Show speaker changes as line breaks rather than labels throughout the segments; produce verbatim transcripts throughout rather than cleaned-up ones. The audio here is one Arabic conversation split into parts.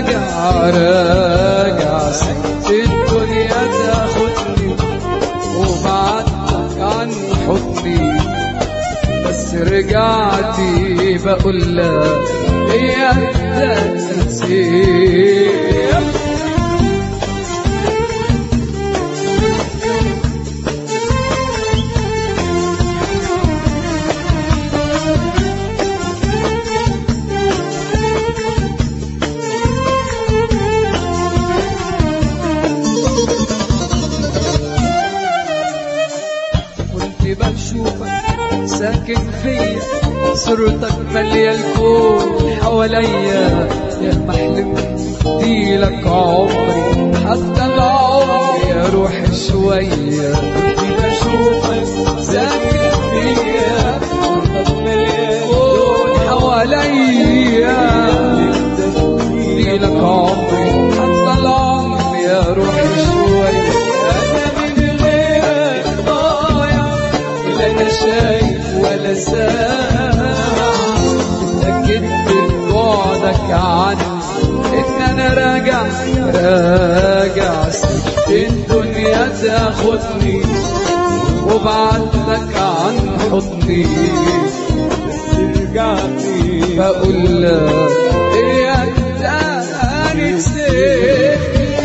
راجع راجع سبت الدنيا تاخدني وبعدتك عن حضني، بس رجعتي بقول لك هي تنسيب. بشوفك ساكن فيا، صورتك مالية الكون حواليا، يا ما حلمت اديلك عمري حتى العمر يا روحي شوية. بشوفك ساكن فيا، صورتك مالية الكون حواليا، اديلك عمري حتى العمر يا روحي شوية. لا شايف ولا سامع، اتأكدت ببعدك عني ان انا راجع راجع سبت الدنيا تاخدني وبعدتك عن حضني، بس رجعتي بقول لك هي تاني سبت.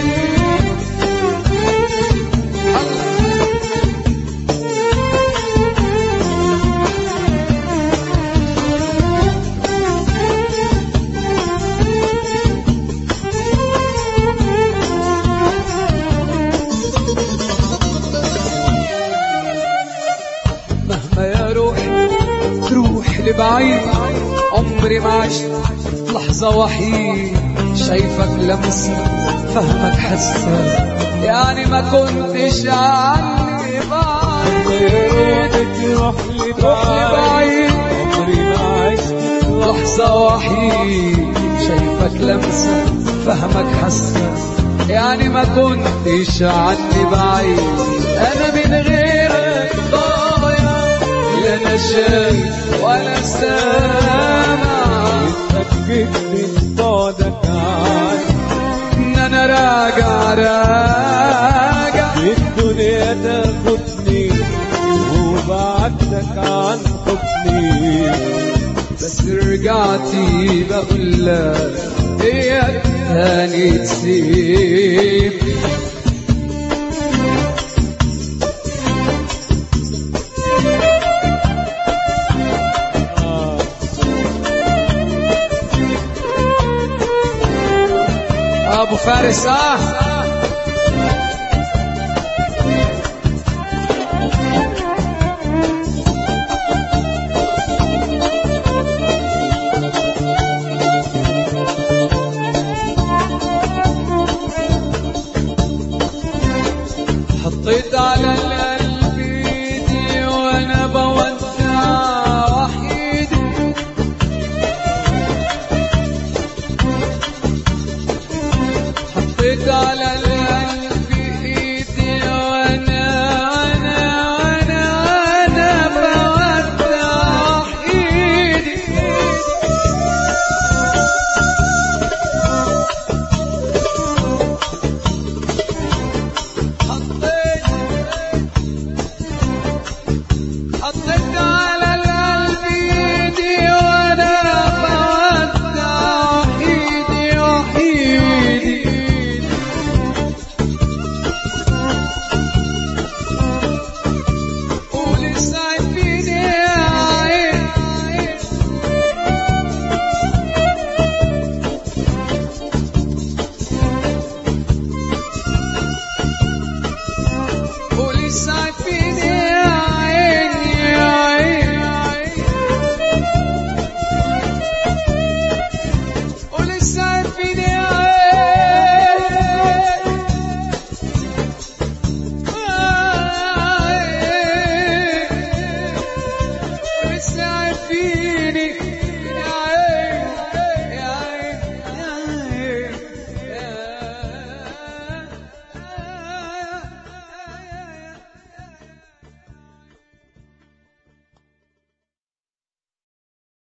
مهما يا روحي تروح لبعيد، عمري ما عشت لحظة وحيد، شايفك لمسة فهمك حسة، يعني ما كنتش عني بعيد. تروح لبعيد عمري ما عشت لحظة وحيد، شايفك لمسة فهمك حسة، يعني ما كنتش عني بعيد. أنا من غيرك لا أنا شايف ولا سامع، اتأكدت ببعدك عني إن أنا راجع راجع الدنيا تاخدني وبعدتك عن حضني، بس رجعتي بقول لك هي تاني تسيب. أبو فارس.